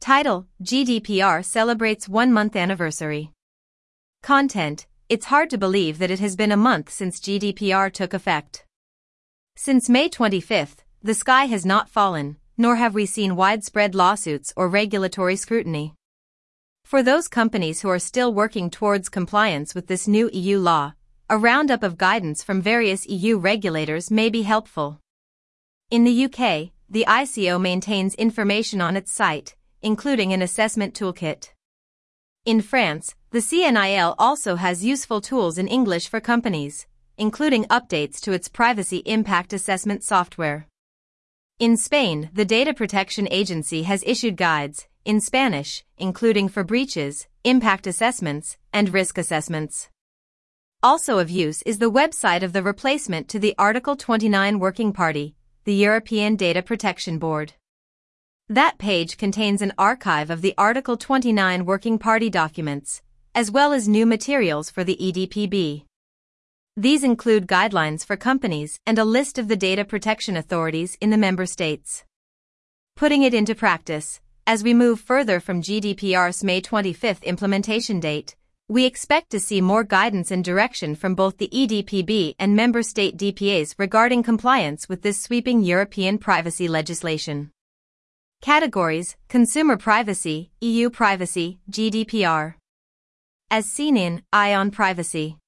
Title: GDPR celebrates 1-month anniversary. Content: It's hard to believe that it has been a month since GDPR took effect. Since May 25, the sky has not fallen, nor have we seen widespread lawsuits or regulatory scrutiny. For those companies who are still working towards compliance with this new EU law, a roundup of guidance from various EU regulators may be helpful. In the UK, the ICO maintains information on its site, including an assessment toolkit. In France, the CNIL also has useful tools in English for companies, including updates to its privacy impact assessment software. In Spain, the Data Protection Agency has issued guides, in Spanish, including for breaches, impact assessments, and risk assessments. Also of use is the website of the replacement to the Article 29 Working Party, the European Data Protection Board. That page contains an archive of the Article 29 Working Party documents, as well as new materials for the EDPB. These include guidelines for companies and a list of the data protection authorities in the member states. Putting it into practice, as we move further from GDPR's May 25 implementation date, we expect to see more guidance and direction from both the EDPB and member state DPAs regarding compliance with this sweeping European privacy legislation. Categories: Consumer Privacy, EU Privacy, GDPR. As seen in Eye on Privacy.